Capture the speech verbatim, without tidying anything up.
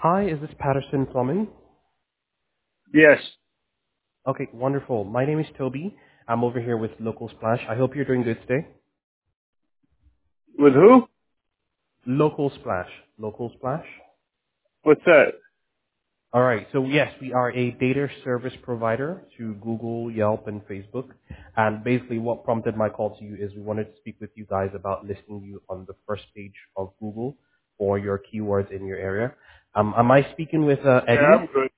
Hi, is this Patterson Plumbing? Yes. Okay, wonderful. My name is Toby. I'm over here with Local Splash. I hope you're doing good today. With who? Local Splash. Local Splash? What's that? All right. So yes, we are a data service provider to Google, Yelp, and Facebook. And basically what prompted my call to you is we wanted to speak with you guys about listing you on the first page of Google for your keywords in your area. Um, am I speaking with uh, Yeah, Eddie? I'm good.